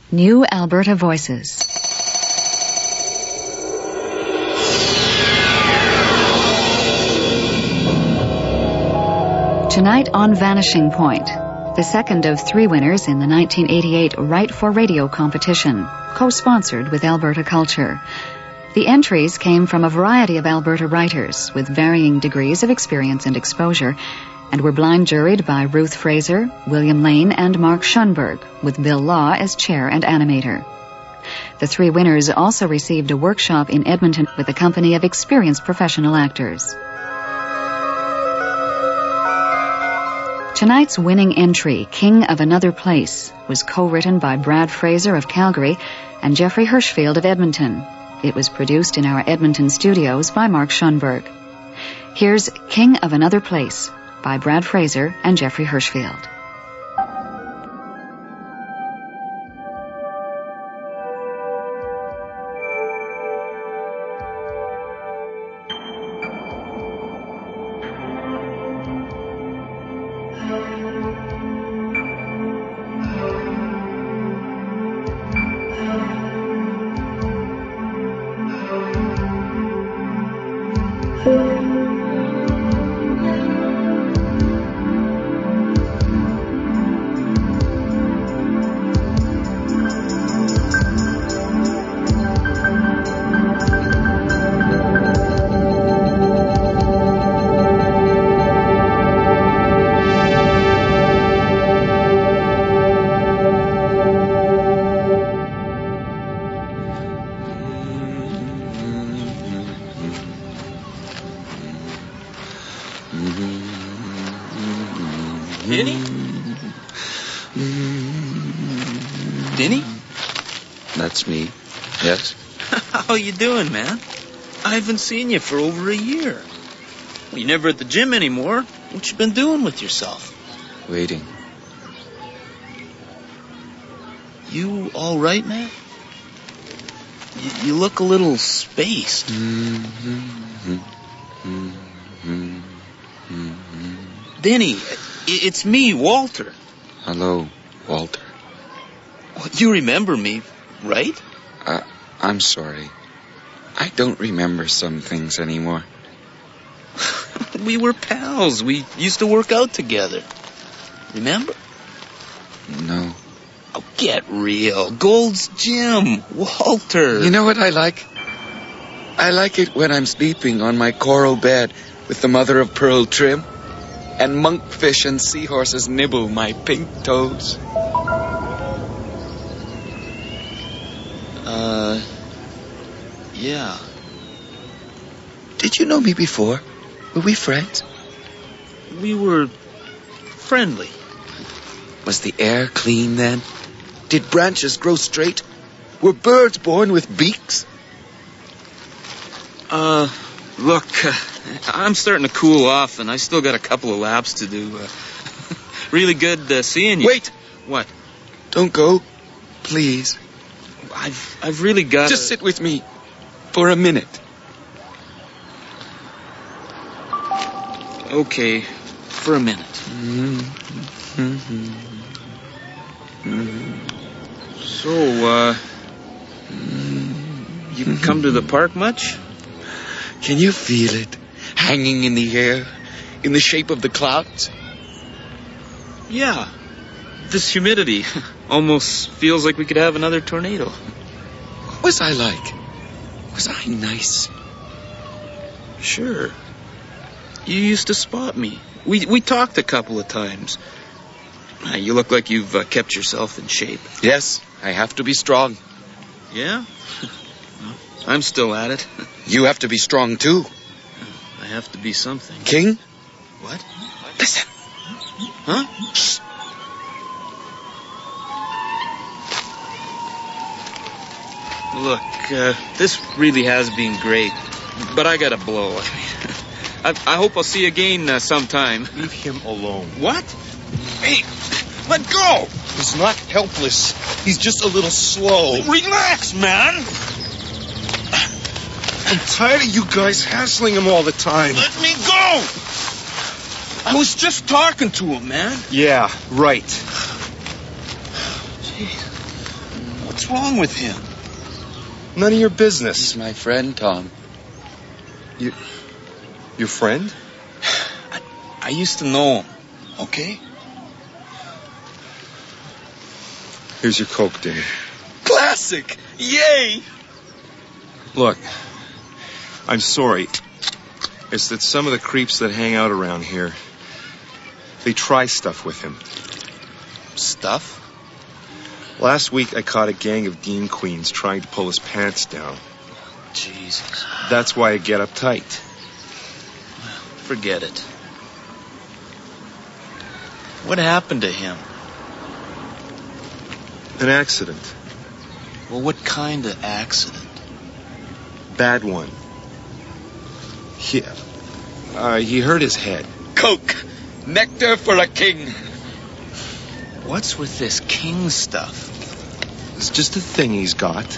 New Alberta Voices. Tonight on Vanishing Point, the second of 3 winners in the 1988 Write for Radio competition, co-sponsored with Alberta Culture. The entries came from a variety of Alberta writers with varying degrees of experience and exposure, and were blind juried by Ruth Fraser, William Lane, and Mark Schunberg, with Bill Law as chair and animator. The 3 winners also received a workshop in Edmonton with a company of experienced professional actors. Tonight's winning entry, King of Another Place, was co-written by Brad Fraser of Calgary and Jeffrey Hirschfield of Edmonton. It was produced in our Edmonton studios by Mark Schunberg. Here's King of Another Place by Brad Fraser and Jeffrey Hirschfield. Denny? Denny? That's me. Yes? How you doing, man? I haven't seen you for over a year. Well, you're never at the gym anymore. What you been doing with yourself? Waiting. You all right, man? You look a little spaced. Denny, it's me, Walter. Hello, Walter. Well, you remember me, right? I'm sorry. I don't remember some things anymore. We were pals. We used to work out together. Remember? No. Oh, get real. Gold's Gym. Walter. You know what I like? I like it when I'm sleeping on my coral bed with the mother-of-pearl trim, and monkfish and seahorses nibble my pink toes. Yeah. Did you know me before? Were we friends? We were friendly. Was the air clean then? Did branches grow straight? Were birds born with beaks? Look, I'm starting to cool off, and I still got a couple of laps to do. Really good seeing you. Wait! What? Don't go, please. I've really got. Just sit with me for a minute. Okay, for a minute. So, you come to the park much? Can you feel it? Hanging in the air, in the shape of the clouds? Yeah. This humidity almost feels like we could have another tornado. What was I like? Was I nice? Sure. You used to spot me. We talked a couple of times. You look like you've kept yourself in shape. Yes, I have to be strong. Yeah? I'm still at it. You have to be strong, too. I have to be something. King? What? Listen. Huh? Shh. Look, this really has been great, but I gotta blow. I hope I'll see you again sometime. Leave him alone. What? Hey, let go! He's not helpless. He's just a little slow. Relax, man! I'm tired of you guys hassling him all the time. Let me go! I was just talking to him, man. Yeah, right. Jeez. What's wrong with him? None of your business. He's my friend, Tom. Your friend? I used to know him, okay? Here's your Coke, Denny. Classic! Yay! Look, I'm sorry. It's that some of the creeps that hang out around here, they try stuff with him. Stuff? Last week I caught a gang of Dean Queens trying to pull his pants down. Jesus. That's why I get uptight. Forget it. What happened to him? An accident. Well, what kind of accident? Bad one. He hurt his head. Coke. Nectar for a king. What's with this king stuff? It's just a thing he's got.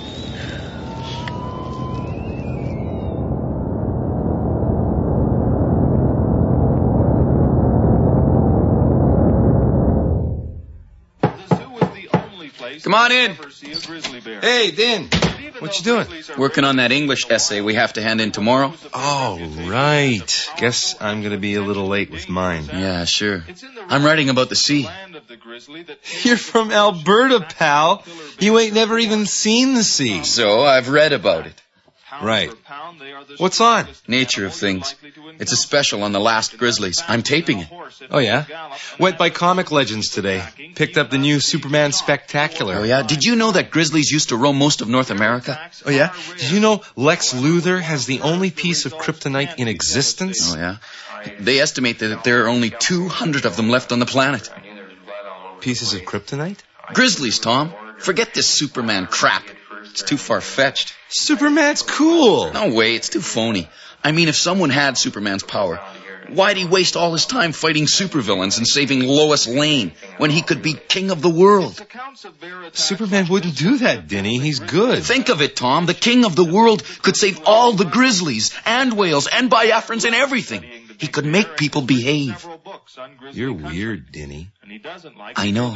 Come on in. Hey, Din. What you doing? Working on that English essay we have to hand in tomorrow. Oh, right. Guess I'm going to be a little late with mine. Yeah, sure. I'm writing about the sea. You're from Alberta, pal. You ain't never even seen the sea. So I've read about it. Right. What's on? Nature of Things. It's a special on the last grizzlies. I'm taping it. Oh, yeah? Went by Comic Legends today. Picked up the new Superman Spectacular. Oh, yeah? Did you know that grizzlies used to roam most of North America? Oh, yeah? Did you know Lex Luthor has the only piece of kryptonite in existence? Oh, yeah? They estimate that there are only 200 of them left on the planet. Pieces of kryptonite? Grizzlies, Tom. Forget this Superman crap. It's too far-fetched. Superman's cool. No way, it's too phony. I mean, if someone had Superman's power, why'd he waste all his time fighting supervillains and saving Lois Lane when he could be king of the world? Superman wouldn't do that, Denny. He's good. Think of it, Tom. The king of the world could save all the grizzlies and whales and Biafrans and everything. He could make people behave. You're weird, Denny. I know.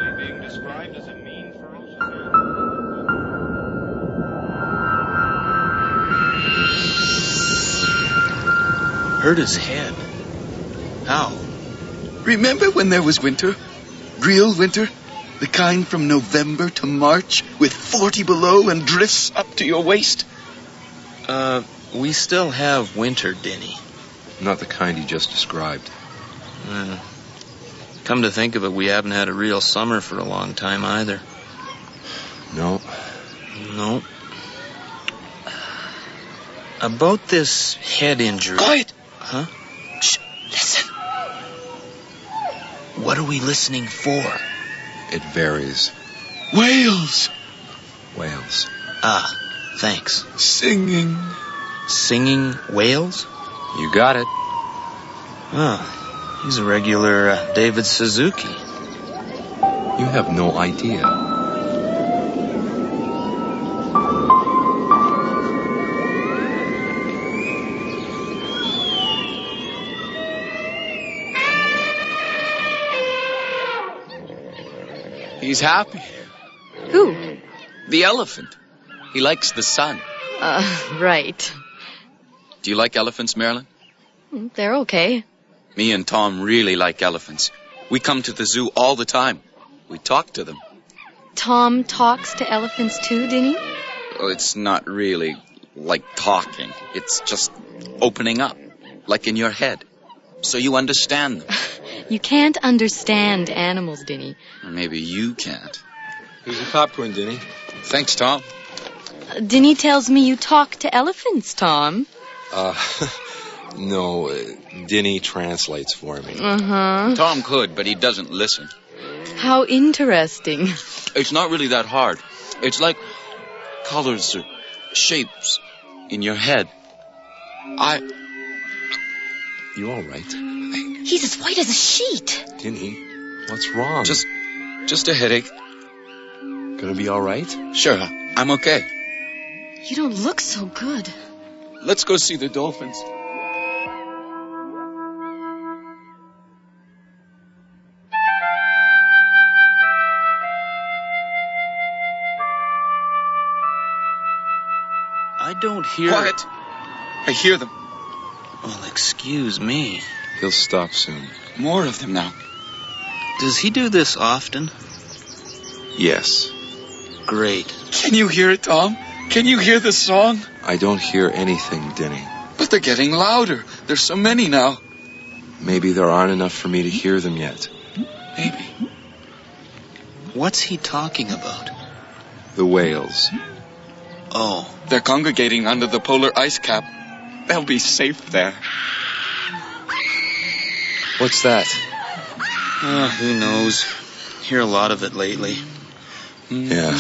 Hurt his head. How? Remember when there was winter? Real winter? The kind from November to March with 40 below and drifts up to your waist? We still have winter, Denny. Not the kind you just described. Come to think of it, we haven't had a real summer for a long time either. No. No. About this head injury... Quiet! Huh? Shh, listen. What are we listening for? It varies. Whales. Whales. Ah, thanks. Singing. Singing whales? You got it. Oh, he's a regular David Suzuki. You have no idea. He's happy. Who? The elephant. He likes the sun. Right. Do you like elephants, Marilyn? They're okay. Me and Tom really like elephants. We come to the zoo all the time. We talk to them. Tom talks to elephants too, didn't he? Well, it's not really like talking. It's just opening up, like in your head. So you understand them. You can't understand animals, Denny. Or maybe you can't. Here's your popcorn, Denny. Thanks, Tom. Denny tells me you talk to elephants, Tom. No, Denny translates for me. Uh-huh. Tom could, but he doesn't listen. How interesting. It's not really that hard. It's like colors or shapes in your head. You all right? He's as white as a sheet. Denny, what's wrong? Just a headache. Gonna be all right? Sure, I'm okay. You don't look so good. Let's go see the dolphins. don't hear... Quiet! I hear them. Well, excuse me. He'll stop soon. More of them now. Does he do this often? Yes. Great. Can you hear it, Tom? Can you hear the song? I don't hear anything, Denny. But they're getting louder. There's so many now. Maybe there aren't enough for me to hear them yet. Maybe. What's he talking about? The whales. Oh. They're congregating under the polar ice cap. They'll be safe there. What's that? Who knows? Hear a lot of it lately. Yeah.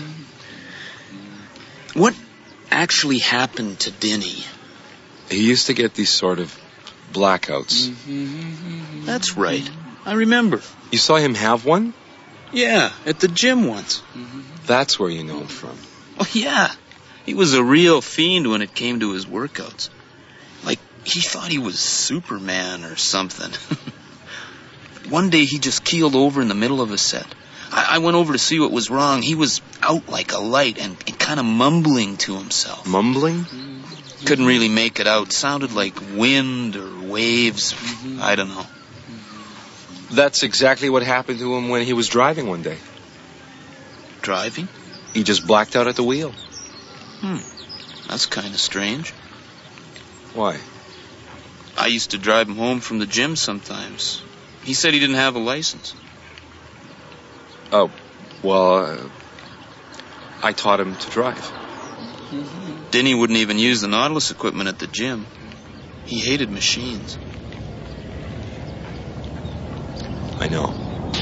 What actually happened to Denny? He used to get these sort of blackouts. That's right. I remember. You saw him have one? Yeah, at the gym once. That's where you know him from. Oh, yeah. He was a real fiend when it came to his workouts. Like, he thought he was Superman or something. One day he just keeled over in the middle of a set. I went over to see what was wrong. He was out like a light and kind of mumbling to himself. Mumbling? Couldn't really make it out. Sounded like wind or waves. I don't know. That's exactly what happened to him when he was driving one day. Driving? He just blacked out at the wheel. That's kind of strange. Why? I used to drive him home from the gym sometimes. He said he didn't have a license. Oh, well, I taught him to drive. Denny wouldn't even use the Nautilus equipment at the gym. He hated machines. I know.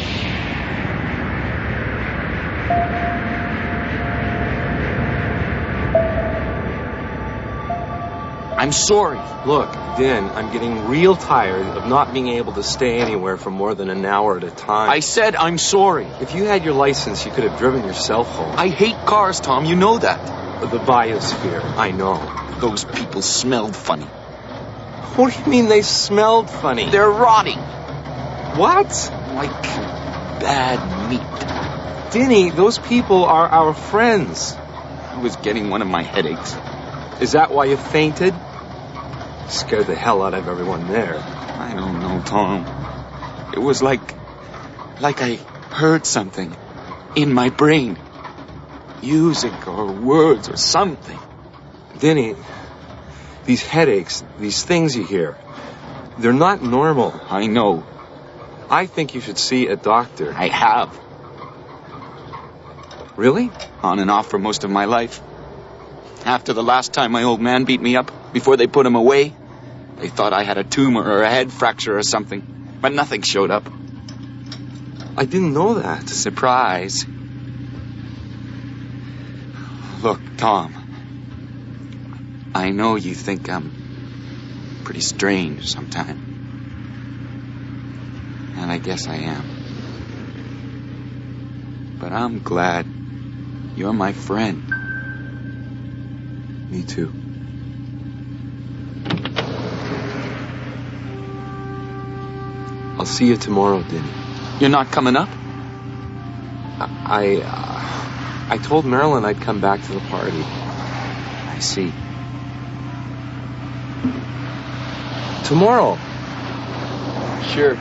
I'm sorry. Look, Dan, I'm getting real tired of not being able to stay anywhere for more than an hour at a time. I said I'm sorry. If you had your license, you could have driven yourself home. I hate cars, Tom. You know that. The biosphere, I know. Those people smelled funny. What do you mean they smelled funny? They're rotting. What? Like bad meat. Denny, those people are our friends. I was getting one of my headaches. Is that why you fainted? Scared the hell out of everyone there. I don't know, Tom. It was like I heard something in my brain. Music or words or something. Denny, these headaches, these things you hear, they're not normal. I know. I think you should see a doctor. I have. Really? On and off for most of my life. After the last time my old man beat me up, before they put him away, they thought I had a tumor or a head fracture or something. But nothing showed up. I didn't know that. Surprise. Look, Tom. I know you think I'm pretty strange sometimes. And I guess I am. But I'm glad you're my friend. Me too. I'll see you tomorrow, Denny. You're not coming up? I told Marilyn I'd come back to the party. I see. Tomorrow. Sure.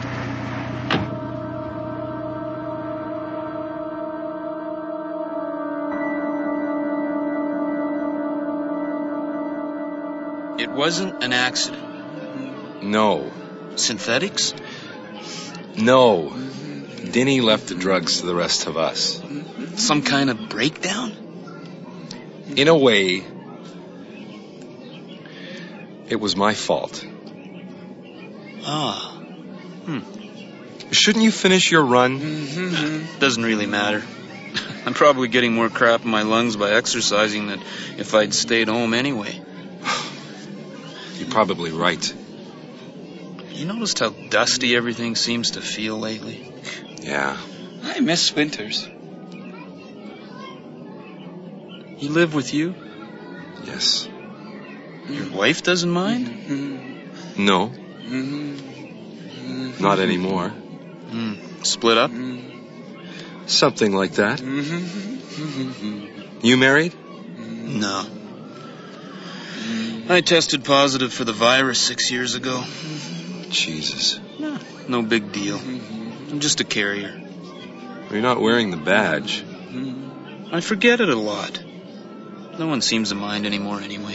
It wasn't an accident. No. Synthetics? No. Denny left the drugs to the rest of us. Some kind of breakdown? In a way, it was my fault. Ah. Shouldn't you finish your run? Doesn't really matter. I'm probably getting more crap in my lungs by exercising than if I'd stayed home anyway. You're probably right. You noticed how dusty everything seems to feel lately? Yeah. I miss Winters. He live with you? Yes. Your wife doesn't mind? No. Not anymore. Split up? Something like that. You married? No. I tested positive for the virus 6 years ago. Jesus. No big deal. I'm just a carrier. You're not wearing the badge. I forget it a lot. No one seems to mind anymore anyway.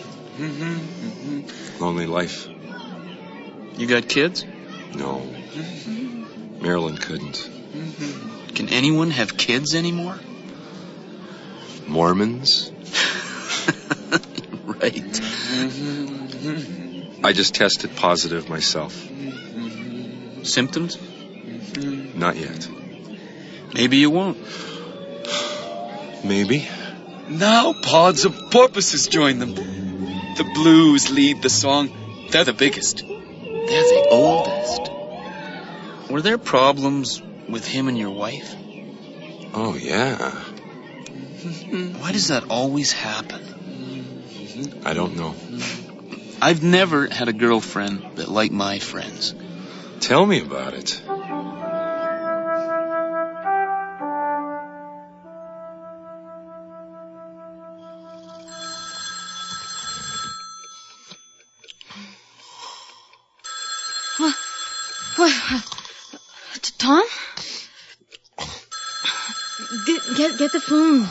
Lonely life. You got kids? No. Marilyn couldn't. Can anyone have kids anymore? Mormons? Right. I just tested positive myself. Symptoms? Not yet. Maybe you won't. Maybe. Now pods of porpoises join them. The blues lead the song. They're the biggest. They're the oldest. Were there problems with him and your wife? Oh, yeah. Why does that always happen? I don't know. I've never had a girlfriend that liked my friends. Tell me about it. Tom? Get the phone.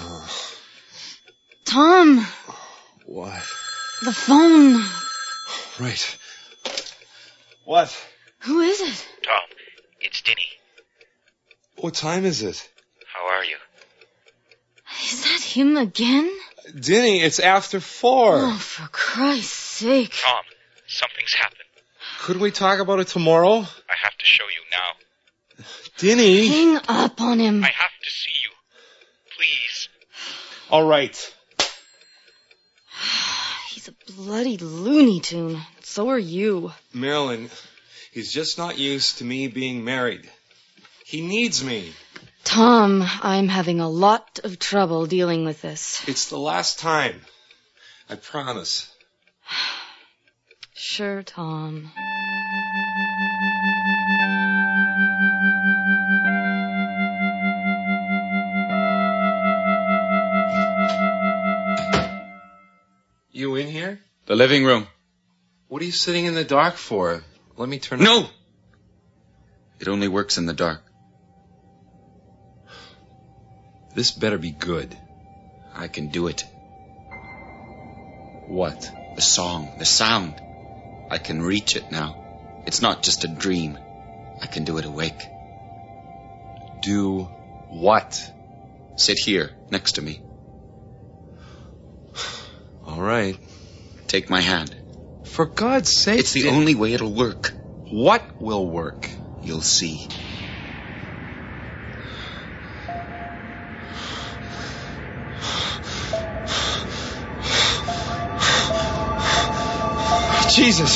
Tom. What? The phone. Right. What? Who is it? Tom, it's Dinny. What time is it? How are you? Is that him again? Dinny, it's after 4. Oh, for Christ's sake. Tom, something's happened. Couldn't we talk about it tomorrow? I have to show you now. Dinny. Hang up on him. I have to see you. Please. All right. He's a bloody Looney Tune. So are you. Marilyn, he's just not used to me being married. He needs me. Tom, I'm having a lot of trouble dealing with this. It's the last time. I promise. Sure, Tom. You in here? The living room. What are you sitting in the dark for? Let me turn No! It only works in the dark. This better be good. I can do it. What? The song, the sound. I can reach it now. It's not just a dream. I can do it awake. Do what? Sit here, next to me. All right. Take my hand. For God's sake. It's the only way it'll work. What will work? You'll see. Jesus.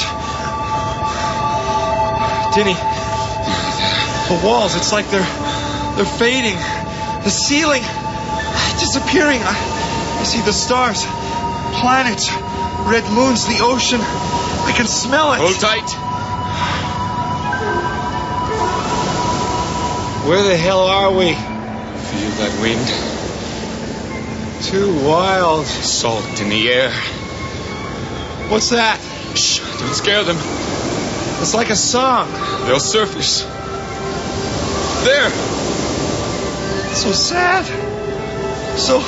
Dinny. The walls, it's like they're fading. The ceiling disappearing. I see the stars, planets, red moons, the ocean. I can smell it. Hold tight. Where the hell are we? Feel that wind? Too wild. Salt in the air. What's that? Shh, don't scare them. It's like a song. They'll surface. There. So sad. So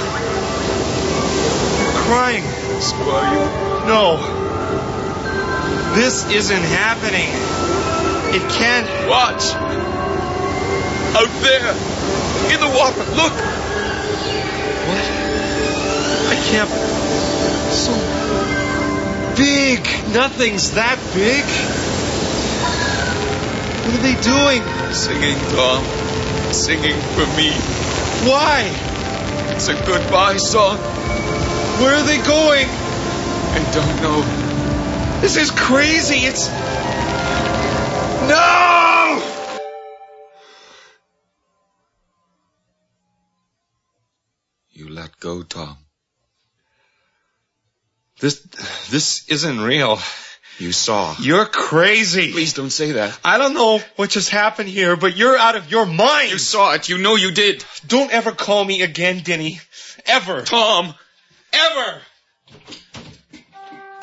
crying. So are you? No. This isn't happening. It can't. Watch. Out there. In the water. Look. What? I can't. So big. Nothing's that big. What are they doing? Singing, Tom. Singing for me. Why? It's a goodbye song. Where are they going? I don't know. This is crazy. It's... No! You let go, Tom. This isn't real. You saw. You're crazy. Please don't say that. I don't know what just happened here, but you're out of your mind. You saw it. You know you did. Don't ever call me again, Dinny. Ever. Tom. Ever.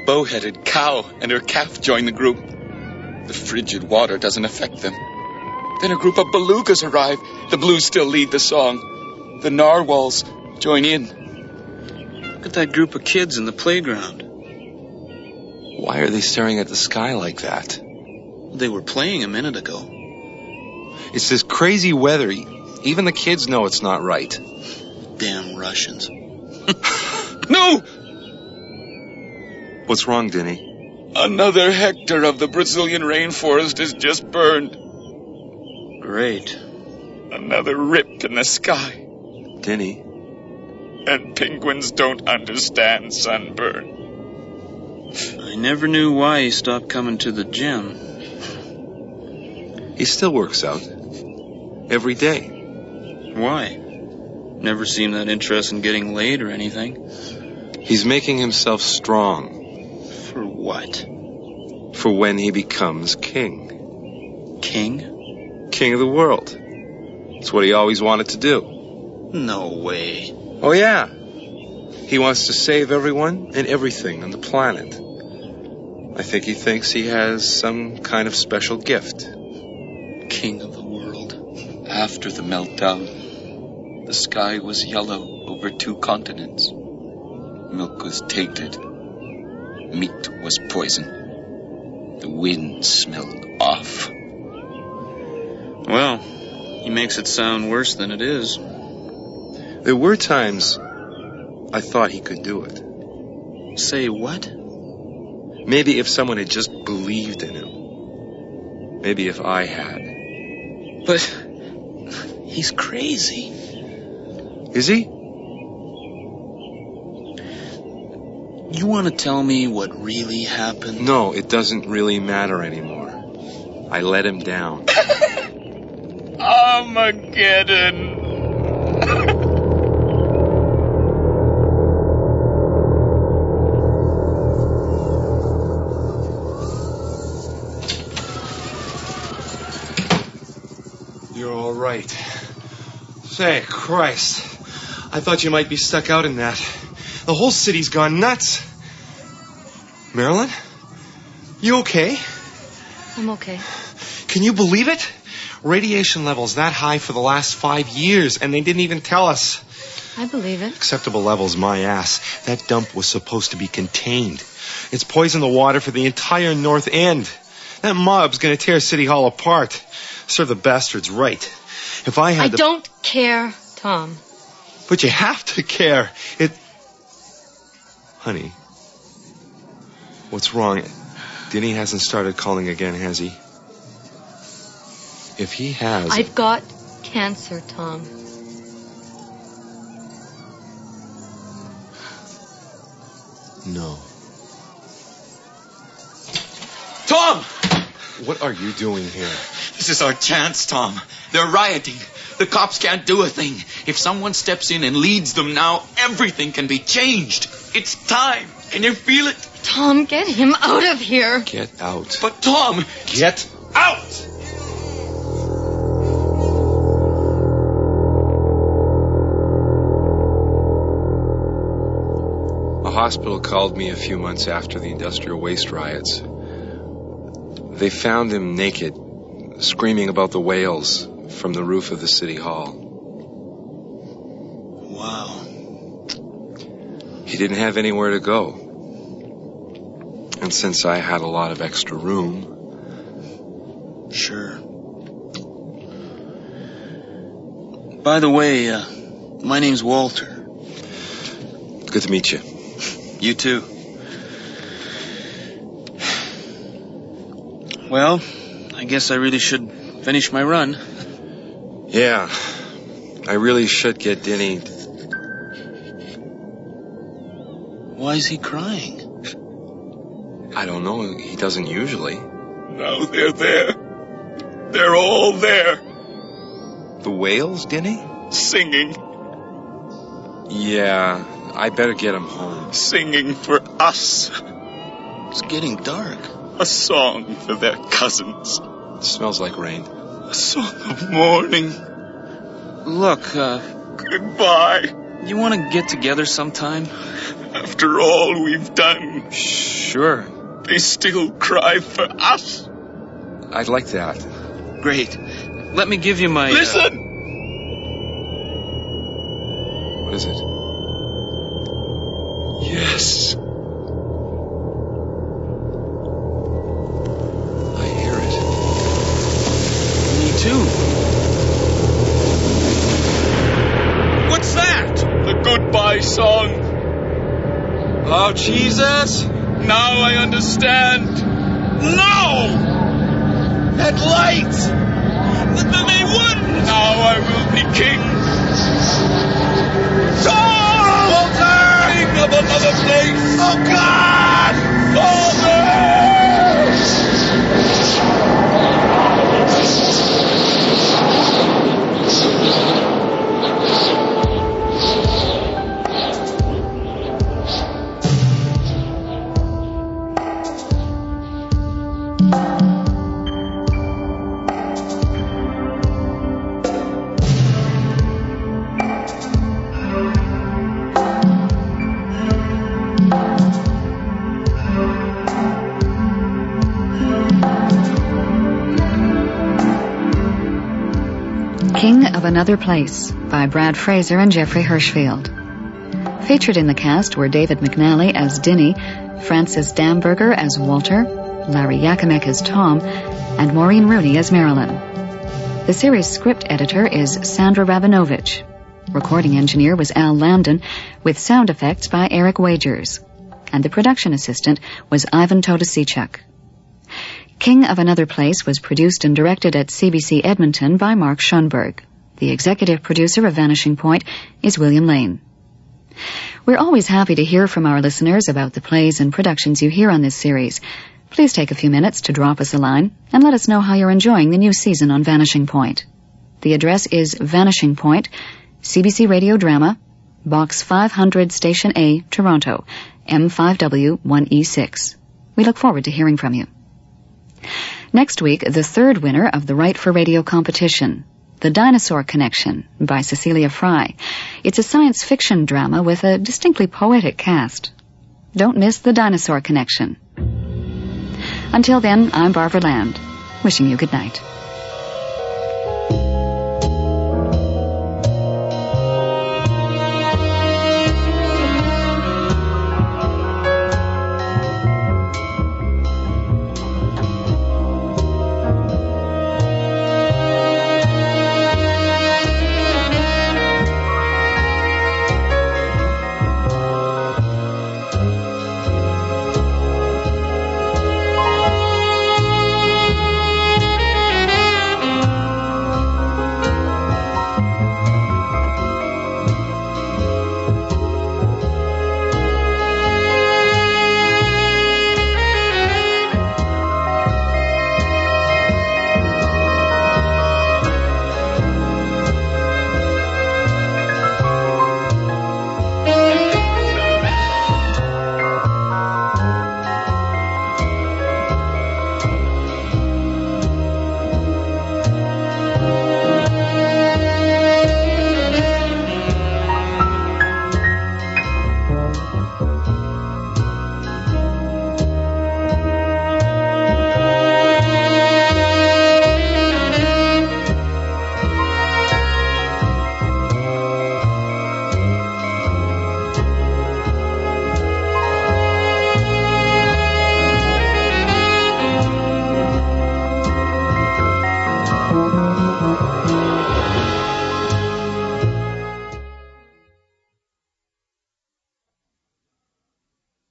bow-headed cow and her calf join the group. The frigid water doesn't affect them. Then a group of belugas arrive. The blues still lead the song. The narwhals join in. Look at that group of kids in the playground. Why are they staring at the sky like that? They were playing a minute ago. It's this crazy weather. Even the kids know it's not right. Damn Russians. No! What's wrong, Denny? Another hectare of the Brazilian rainforest is just burned. Great. Another rip in the sky. Denny? And penguins don't understand sunburn. I never knew why he stopped coming to the gym. He still works out. Every day. Why? Never seemed that interested in getting laid or anything. He's making himself strong. For what? For when he becomes king. King? King of the world. It's what he always wanted to do. No way. Oh, yeah. He wants to save everyone and everything on the planet. I think he thinks he has some kind of special gift. King of the world. After the meltdown, the sky was yellow over 2 continents. Milk was tainted. Meat was poison. The wind smelled off. Well, he makes it sound worse than it is. There were times I thought he could do it. Say what? Maybe if someone had just believed in him. Maybe if I had. But he's crazy. Is he? You want to tell me what really happened? No, it doesn't really matter anymore. I let him down. Armageddon! You're all right. Say, Christ. I thought you might be stuck out in that. The whole city's gone nuts. Marilyn? You okay? I'm okay. Can you believe it? Radiation levels that high for the last 5 years, and they didn't even tell us. I believe it. Acceptable levels, my ass. That dump was supposed to be contained. It's poisoned the water for the entire North End. That mob's gonna tear City Hall apart. Serve the bastards right. If I had I don't care, Tom. But you have to care. Honey, what's wrong? Denny hasn't started calling again, has he? If he has... I've got cancer, Tom. No. Tom! What are you doing here? This is our chance, Tom. They're rioting. The cops can't do a thing. If someone steps in and leads them now, everything can be changed. It's time. Can you feel it? Tom, get him out of here. Get out. But Tom... Get out! A hospital called me a few months after the industrial waste riots. They found him naked, screaming about the whales from the roof of the city hall. Wow. He didn't have anywhere to go. And since I had a lot of extra room... Sure. By the way, my name's Walter. Good to meet you. You too. Well, I guess I really should finish my run. Yeah, I really should get Denny. Why is he crying? I don't know, he doesn't usually. Now they're there. They're all there. The whales, Denny? Singing. Yeah, I better get him home. Singing for us. It's getting dark. A song for their cousins. It smells like rain. A song of mourning. Look, Goodbye. you want to get together sometime? After all we've done, Sure. they still cry for us. I'd like that. Great. Let me give you my... Listen! What is it? Yes. I hear it. Me too. What's that? The goodbye song. Oh, Jesus! Now I understand. No! That light! They wouldn't! Now I will be king. Walter! King of another place. Oh, God! Father! King of Another Place by Brad Fraser and Jeffrey Hirschfield. Featured in the cast were David McNally as Dinny, Francis Damberger as Walter, Larry Yakimek as Tom, and Maureen Rooney as Marilyn. The series script editor is Sandra Rabinovich. Recording engineer was Al Landon, with sound effects by Eric Wagers. And the production assistant was Ivan Todosichuk. King of Another Place was produced and directed at CBC Edmonton by Mark Schoenberg. The executive producer of Vanishing Point is William Lane. We're always happy to hear from our listeners about the plays and productions you hear on this series. Please take a few minutes to drop us a line and let us know how you're enjoying the new season on Vanishing Point. The address is Vanishing Point, CBC Radio Drama, Box 500 Station A, Toronto, M5W1E6. We look forward to hearing from you. Next week, the third winner of the Right for Radio competition, The Dinosaur Connection by Cecilia Fry. It's a science fiction drama with a distinctly poetic cast. Don't miss The Dinosaur Connection. Until then, I'm Barbara Land, wishing you good night.